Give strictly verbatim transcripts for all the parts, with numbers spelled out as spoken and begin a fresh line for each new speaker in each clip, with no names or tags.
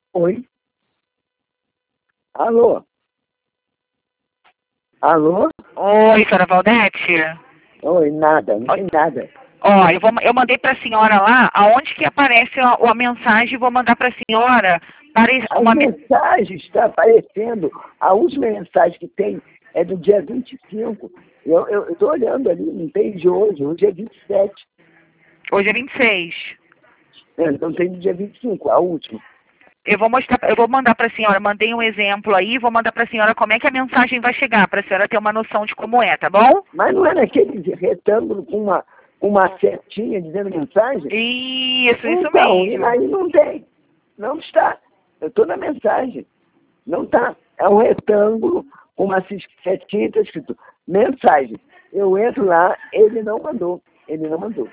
Oi? Alô? Alô?
Oi, senhora Valdete.
Oi, nada, não tem nada.
Ó, eu, vou, eu mandei para a senhora lá, aonde que aparece a, a mensagem, vou mandar para a senhora. Para
As
uma,
mensagens estão aparecendo. A última mensagem que tem é do dia vinte e cinco. Eu estou olhando ali, não tem de hoje, hoje é vinte e sete.
hoje é vinte e seis.
É, então tem do dia vinte e cinco, a última.
Eu vou mostrar, eu vou mandar para a senhora, mandei um exemplo aí, vou mandar para a senhora como é que a mensagem vai chegar, para a senhora ter uma noção de como é, tá bom?
Mas não é naquele retângulo com uma, uma setinha dizendo mensagem?
Isso, isso
Então,
mesmo.
aí não tem. Não está. Eu estou na mensagem. Não está. É um retângulo com uma setinha está escrito mensagem. Eu entro lá, ele não mandou. Ele não mandou.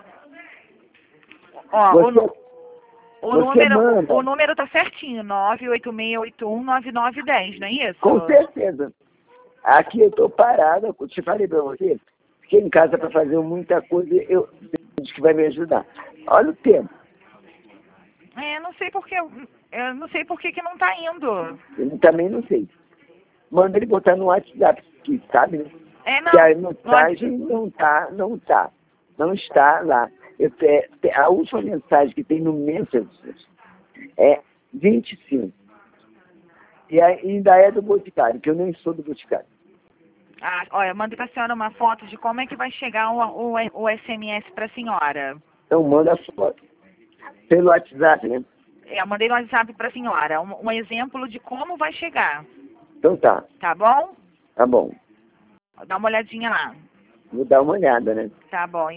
Ó,
Você,
o, o
você
número,
manda.
o número tá certinho, nove oito seis oito um nove nove um zero, não é isso?
Com certeza. Aqui eu estou parada, eu te falei para você, fiquei em casa para fazer muita coisa, eu acho que vai me ajudar. Olha o tempo.
É, não sei porque, eu não sei por que que não tá indo.
Eu também não sei. Manda ele botar no WhatsApp, que sabe, né?
É, não.
Que a mensagem não está, não está. Não está lá. Eu, é, a última mensagem que tem no Messenger é vinte e cinco. E ainda é do Boticário, que eu nem sou do Boticário.
Ah, olha, eu mandei pra senhora uma foto de como é que vai chegar o, o, o S M S pra senhora.
Então manda a foto. Pelo WhatsApp, né?
É, eu mandei no WhatsApp pra senhora, um, um exemplo de como vai chegar.
Então tá.
Tá bom?
Tá bom.
Dá uma olhadinha lá.
Vou dar uma olhada, né?
Tá bom.